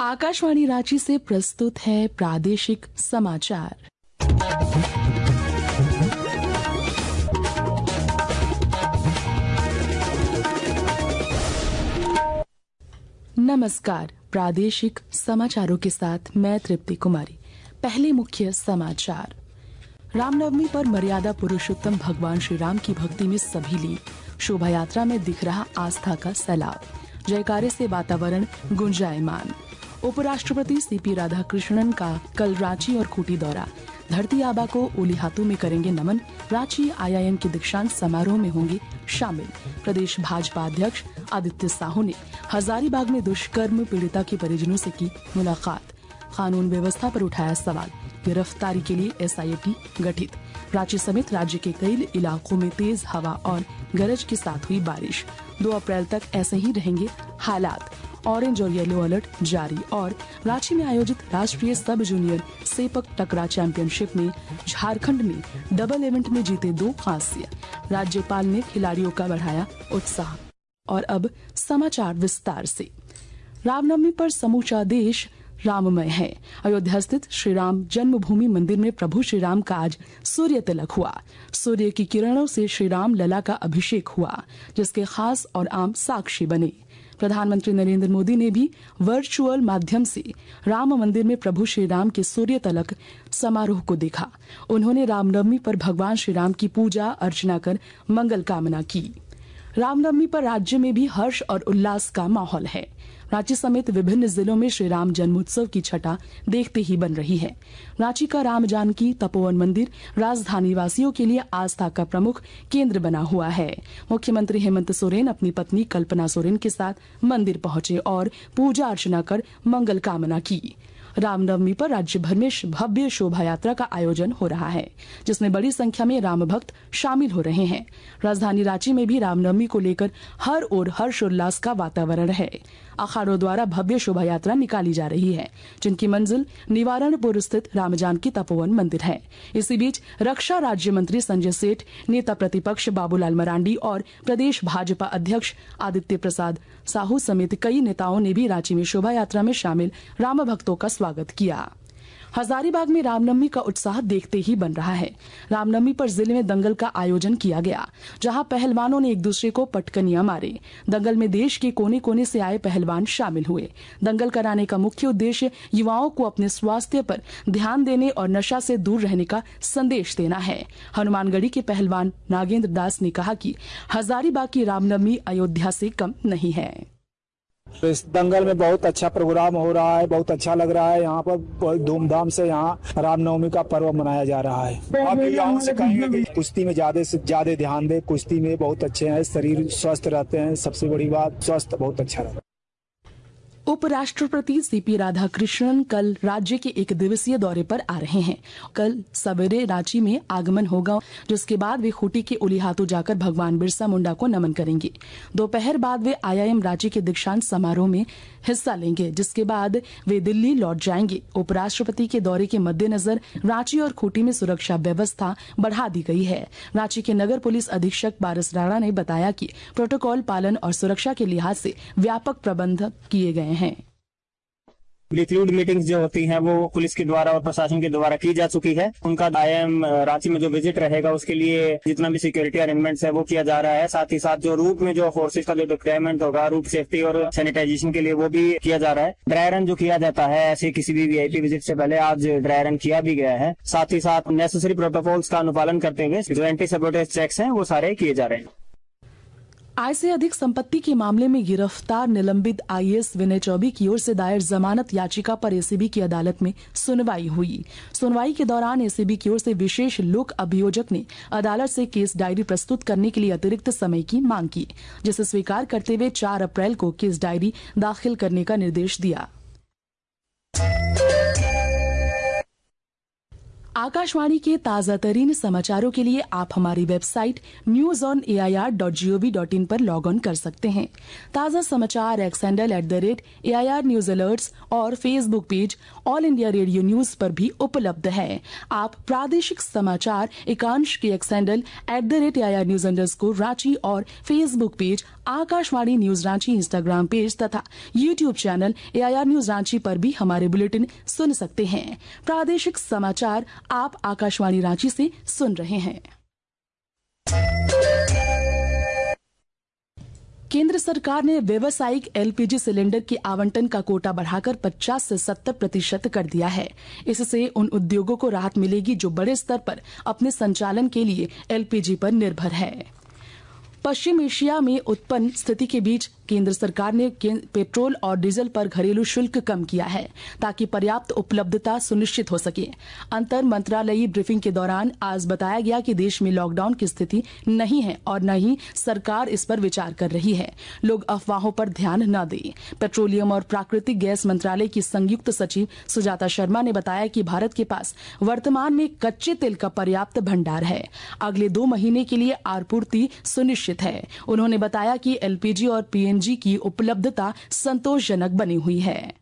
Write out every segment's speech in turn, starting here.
आकाशवाणी रांची से प्रस्तुत है प्रादेशिक समाचार। नमस्कार, प्रादेशिक समाचारों के साथ मैं तृप्ति कुमारी। पहले मुख्य समाचार। रामनवमी पर मर्यादा पुरुषोत्तम भगवान श्री राम की भक्ति में सभी लीन। शोभा यात्रा में दिख रहा आस्था का सैलाब। जयकारे से वातावरण गुंजायमान। उपराष्ट्रपति सीपी राधाकृष्णन का कल रांची और खूंटी दौरा। धरती आबा को ओली हाथों में करेंगे नमन। रांची आईआईएम के दीक्षांत समारोह में होंगे शामिल। प्रदेश भाजपा अध्यक्ष आदित्य साहू ने हजारीबाग में दुष्कर्म पीड़िता के परिजनों से की मुलाकात। कानून व्यवस्था पर उठाया सवाल। गिरफ्तारी के लिए एसआईटी गठित। रांची समेत राज्य के कई इलाकों में तेज हवा और गरज के साथ हुई बारिश। 2 अप्रैल तक ऐसे ही रहेंगे हालात। ऑरेंज और येलो अलर्ट जारी। और रांची में आयोजित राष्ट्रीय सब जूनियर सेपक टकरा चैंपियनशिप में झारखंड ने डबल इवेंट में जीते 2 कांस्य। राज्यपाल ने खिलाड़ियों का बढ़ाया उत्साह। और अब समाचार विस्तार से। रामनवमी पर समूचा देश राममय है। अयोध्या स्थित श्री राम जन्मभूमि मंदिर में प्रभु श्री राम का आज सूर्य तिलक हुआ। सूर्य की किरणों से श्री राम लला का अभिषेक हुआ, जिसके खास और आम साक्षी बने। प्रधानमंत्री नरेंद्र मोदी ने भी वर्चुअल माध्यम से राम मंदिर में प्रभु श्री राम के सूर्य तिलक समारोह को देखा। उन्होंने रामनवमी पर भगवान श्री राम की पूजा अर्चना कर मंगल कामना की। रामनवमी पर राज्य में भी हर्ष और उल्लास का माहौल है। रांची समेत विभिन्न जिलों में श्री राम जन्मोत्सव की छटा देखते ही बन रही है। रांची का राम जानकी तपोवन मंदिर राजधानी वासियों के लिए आस्था का प्रमुख केंद्र बना हुआ है। मुख्यमंत्री हेमंत सोरेन अपनी पत्नी कल्पना सोरेन के साथ मंदिर पहुंचे और पूजा अर्चना कर मंगल कामना की। रामनवमी पर राज्य भर में भव्य शोभा यात्रा का आयोजन हो रहा है, जिसमें बड़ी संख्या में राम भक्त शामिल हो रहे हैं। राजधानी रांची में भी रामनवमी को लेकर हर ओर हर्षोल्लास का वातावरण है। अखाड़ों द्वारा भव्य शोभा यात्रा निकाली जा रही है, जिनकी मंजिल निवारणपुर स्थित राम जानकी तपोवन मंदिर है। इसी बीच रक्षा राज्य मंत्री संजय सेठ, नेता प्रतिपक्ष बाबूलाल मरांडी और प्रदेश भाजपा अध्यक्ष आदित्य प्रसाद साहू समेत कई नेताओं ने भी रांची में शोभा यात्रा में शामिल राम भक्तों का स्वागत किया। हजारीबाग में रामनवमी का उत्साह देखते ही बन रहा है। रामनवमी पर जिले में दंगल का आयोजन किया गया, जहां पहलवानों ने एक दूसरे को पटकनियां मारे। दंगल में देश के कोने कोने से आए पहलवान शामिल हुए। दंगल कराने का मुख्य उद्देश्य युवाओं को अपने स्वास्थ्य पर ध्यान देने और नशा से दूर रहने का संदेश देना है। हनुमानगढ़ी के पहलवान नागेंद्र दास ने कहा कि हजारीबाग की रामनवमी अयोध्या से कम नहीं है। तो इस दंगल में बहुत अच्छा प्रोग्राम हो रहा है, बहुत अच्छा लग रहा है। यहाँ पर बहुत धूमधाम से यहाँ रामनवमी का पर्व मनाया जा रहा है। आप युवाओं से कहेंगे कि कुश्ती में ज्यादा से ज्यादा ध्यान दे। कुश्ती में बहुत अच्छे हैं, शरीर स्वस्थ रहते हैं। सबसे बड़ी बात, स्वस्थ बहुत अच्छा रहता है। उपराष्ट्रपति सीपी राधाकृष्णन कल राज्य के 1 दिवसीय दौरे पर आ रहे हैं। कल सवेरे रांची में आगमन होगा, जिसके बाद वे खूंटी के ओली हाथों जाकर भगवान बिरसा मुंडा को नमन करेंगे। दोपहर बाद वे आईआईएम रांची के दीक्षांत समारोह में हिस्सा लेंगे, जिसके बाद वे दिल्ली लौट जाएंगे। उपराष्ट्रपति के दौरे के मद्देनजर रांची और खूंटी में सुरक्षा व्यवस्था बढ़ा दी गई है। रांची के नगर पुलिस अधीक्षक पारस राणा ने बताया कि प्रोटोकॉल पालन और सुरक्षा के लिहाज से व्यापक प्रबंध किए गए हैं। रिक्रूट मीटिंग्स जो होती हैं वो पुलिस के द्वारा और प्रशासन के द्वारा की जा चुकी है। उनका आईआईएम रांची में जो विजिट रहेगा उसके लिए जितना भी सिक्योरिटी अरेंजमेंट्स है वो किया जा रहा है। साथ ही साथ जो रूट में जो फोर्सेस का जो डिप्लॉयमेंट होगा, रूट सेफ्टी और सैनिटाइजेशन के लिए वो भी किया जा रहा है। ड्राई रन जो किया जाता है ऐसे किसी भी वीआईपी विजिट से पहले आज ड्राई रन किया भी गया है। साथ ही साथ नेसेसरी प्रोटोकॉल्स का अनुपालन करते हुए जो एंटी सबोटेज चेक्स हैं वो सारे किए जा रहे हैं। आय से अधिक संपत्ति के मामले में गिरफ्तार निलंबित आईएएस विनय चौबे की ओर से दायर जमानत याचिका पर एसीबी की अदालत में सुनवाई हुई। सुनवाई के दौरान एसीबी की ओर से विशेष लोक अभियोजक ने अदालत से केस डायरी प्रस्तुत करने के लिए अतिरिक्त समय की मांग की, जिसे स्वीकार करते हुए 4 अप्रैल को केस डायरी दाखिल करने का निर्देश दिया। आकाशवाणी के ताजा तरीन समाचारों के लिए आप हमारी वेबसाइट newsonair.gov.in पर लॉग ऑन कर सकते हैं। ताजा समाचार X handle @AIR news alerts और Facebook page All India Radio news पर भी उपलब्ध है। आप प्रादेशिक समाचार एकांश के X handle @AIR news Ranchi और Facebook page Akashvani news Ranchi, Instagram page तथा YouTube channel AIR news Ranchi पर भी हमारे बुलेटिन सुन सकते हैं। प्रादेशिक समाचार आप आकाशवाणी रांची से सुन रहे हैं। केंद्र सरकार ने व्यावसायिक LPG सिलेंडर के आवंटन का कोटा बढ़ाकर 50 से 70% कर दिया है। इससे उन उद्योगों को राहत मिलेगी जो बड़े स्तर पर अपने संचालन के लिए LPG पर निर्भर है। पश्चिम एशिया में उत्पन्न स्थिति के बीच केंद्र सरकार ने पेट्रोल और डीजल पर घरेलू शुल्क कम किया है ताकि पर्याप्त उपलब्धता सुनिश्चित हो सके। अंतर मंत्रालयी ब्रीफिंग के दौरान आज बताया गया कि देश में लॉकडाउन की स्थिति नहीं है और न ही सरकार इस पर विचार कर रही है। लोग अफवाहों पर ध्यान न दें। पेट्रोलियम और प्राकृतिक गैस मंत्रालय की संयुक्त सचिव सुजाता शर्मा ने बताया कि भारत के पास वर्तमान में कच्चे तेल का पर्याप्त भंडार है। अगले 2 महीने के लिए आपूर्ति सुनिश्चित है। उन्होंने बताया कि LPG और PNG की उपलब्धता संतोषजनक बनी हुई है।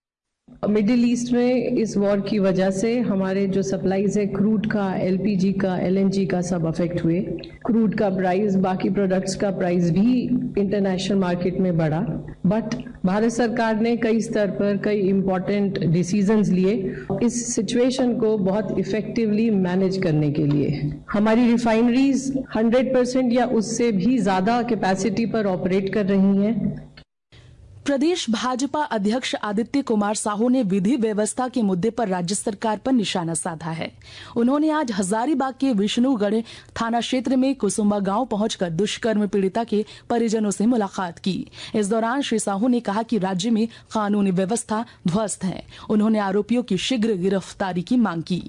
मिडिल ईस्ट में इस वॉर की वजह से हमारे जो सप्लाईज है क्रूड का, LPG का, LNG का सब अफेक्ट हुए। क्रूड का प्राइस, बाकी प्रोडक्ट्स का प्राइस भी इंटरनेशनल मार्केट में बढ़ा। बट भारत सरकार ने कई स्तर पर कई इम्पोर्टेंट डिसीजंस लिए इस सिचुएशन को बहुत इफेक्टिवली मैनेज करने के लिए। हमारी रिफाइनरीज 100% या उससे भी ज्यादा कैपेसिटी पर ऑपरेट कर रही हैं। प्रदेश भाजपा अध्यक्ष आदित्य कुमार साहू ने विधि व्यवस्था के मुद्दे पर राज्य सरकार पर निशाना साधा है। उन्होंने आज हजारीबाग के विष्णुगढ़ थाना क्षेत्र में कुसुम्बा गांव पहुंचकर दुष्कर्म पीड़िता के परिजनों से मुलाकात की। इस दौरान श्री साहू ने कहा कि राज्य में कानूनी व्यवस्था ध्वस्त है। उन्होंने आरोपियों की शीघ्र गिरफ्तारी की मांग की।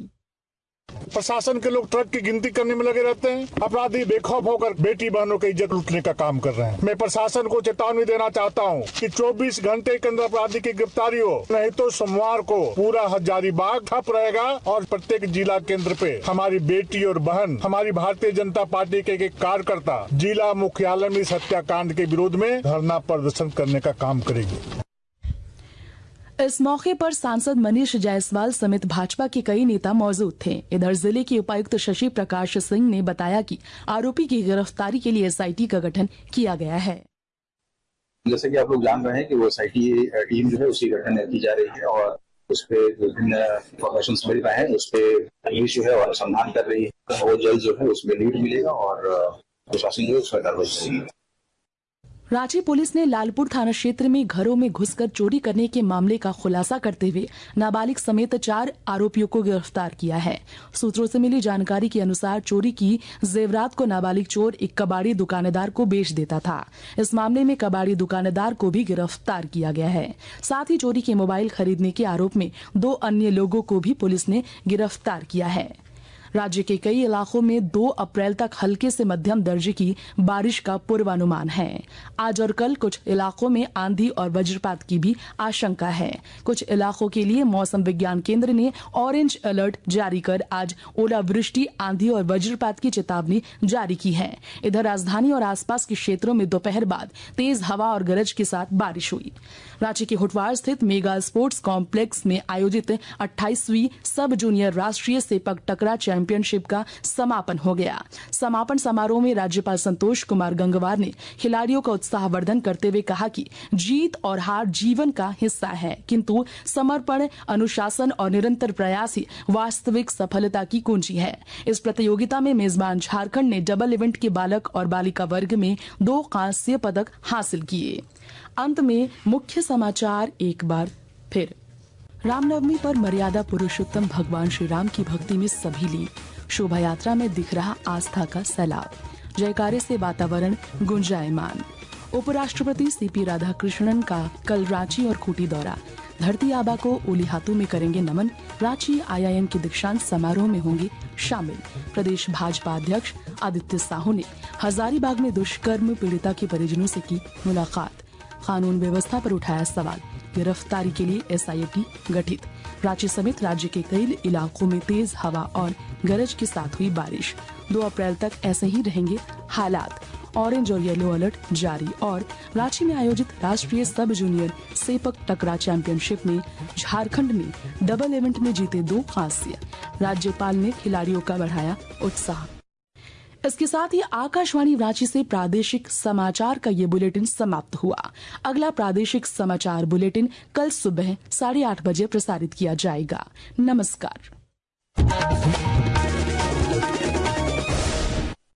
प्रशासन के लोग ट्रक की गिनती करने में लगे रहते हैं। अपराधी बेखौफ होकर बेटी बहनों की इज्जत लूटने का काम कर रहे हैं। मैं प्रशासन को चेतावनी देना चाहता हूं कि 24 घंटे के अंदर अपराधी की गिरफ्तारी हो, नहीं तो सोमवार को पूरा हजारीबाग ठप रहेगा और प्रत्येक जिला केंद्र पे हमारी बेटी और बहन, हमारी भारतीय जनता पार्टी के एक कार्यकर्ता जिला मुख्यालय में इस हत्याकांड के विरोध में धरना प्रदर्शन करने का काम करेगी। इस मौके पर सांसद मनीष जायसवाल समेत भाजपा के कई नेता मौजूद थे। इधर जिले के उपायुक्त शशि प्रकाश सिंह ने बताया कि आरोपी की गिरफ्तारी के लिए SIT का गठन किया गया है। जैसे कि आप लोग जान रहे हैं कि वो SIT टीम जो है उसी गठन की जा रही है और उस पे विभिन्न इंफॉर्मेशन मिल रहे हैं, उस पे पुलिस जो है और अनुसंधान कर रही है। वो जल्द जो है उसमें लीड मिलेगा और प्रशासन जो है उसका कार्रवाई करेगी। रांची पुलिस ने लालपुर थाना क्षेत्र में घरों में घुसकर चोरी करने के मामले का खुलासा करते हुए नाबालिग समेत 4 आरोपियों को गिरफ्तार किया है। सूत्रों से मिली जानकारी के अनुसार चोरी की जेवरात को नाबालिग चोर एक कबाड़ी दुकानदार को बेच देता था। इस मामले में कबाड़ी दुकानदार को भी गिरफ्तार किया गया है। साथ ही चोरी के मोबाइल खरीदने के आरोप में 2 अन्य लोगों को भी पुलिस ने गिरफ्तार किया है। राज्य के कई इलाकों में 2 अप्रैल तक हल्के से मध्यम दर्जे की बारिश का पूर्वानुमान है। आज और कल कुछ इलाकों में आंधी और वज्रपात की भी आशंका है। कुछ इलाकों के लिए मौसम विज्ञान केंद्र ने ऑरेंज अलर्ट जारी कर आज ओलावृष्टि, आंधी और वज्रपात की चेतावनी जारी की है। इधर राजधानी और आसपास के क्षेत्रों में दोपहर बाद तेज हवा और गरज के साथ बारिश हुई। रांची के हुटवाड़ स्थित मेगा स्पोर्ट्स कॉम्प्लेक्स में आयोजित 28वीं सब जूनियर राष्ट्रीय सेपक टकरा चैंपियनशिप का समापन हो गया। समापन समारोह में राज्यपाल संतोष कुमार गंगवार ने खिलाड़ियों का उत्साहवर्धन करते हुए कहा कि जीत और हार जीवन का हिस्सा है, किंतु समर्पण, अनुशासन और निरंतर प्रयास ही वास्तविक सफलता की कुंजी है। इस प्रतियोगिता में मेजबान झारखंड ने डबल इवेंट के बालक और बालिका वर्ग में 2 कांस्य पदक हासिल किए। अंत में मुख्य समाचार एक बार फिर। रामनवमी पर मर्यादा पुरुषोत्तम भगवान श्री राम की भक्ति में सभी ली। शोभा यात्रा में दिख रहा आस्था का सैलाब। जयकारे से वातावरण गुंजायमान। उपराष्ट्रपति CP राधाकृष्णन का कल रांची और खूंटी दौरा। धरती आबा को ओली हाथों में करेंगे नमन। रांची IIM के दीक्षांत समारोह में होंगे शामिल। प्रदेश भाजपा अध्यक्ष आदित्य साहू ने हजारीबाग में दुष्कर्म पीड़िता के परिजनों से की मुलाकात। कानून व्यवस्था पर उठाया सवाल। गिरफ्तारी के लिए SIT गठित। रांची समेत राज्य के कई इलाकों में तेज हवा और गरज के साथ हुई बारिश। 2 अप्रैल तक ऐसे ही रहेंगे हालात। ऑरेंज और येलो अलर्ट जारी। और रांची में आयोजित राष्ट्रीय सब जूनियर सेपक टकरा चैंपियनशिप में झारखंड ने डबल इवेंट में जीते 2 कांस्य। राज्यपाल ने खिलाड़ियों का बढ़ाया उत्साह। इसके साथ ही आकाशवाणी रांची से प्रादेशिक समाचार का ये बुलेटिन समाप्त हुआ। अगला प्रादेशिक समाचार बुलेटिन कल सुबह 8:30 बजे प्रसारित किया जाएगा। नमस्कार।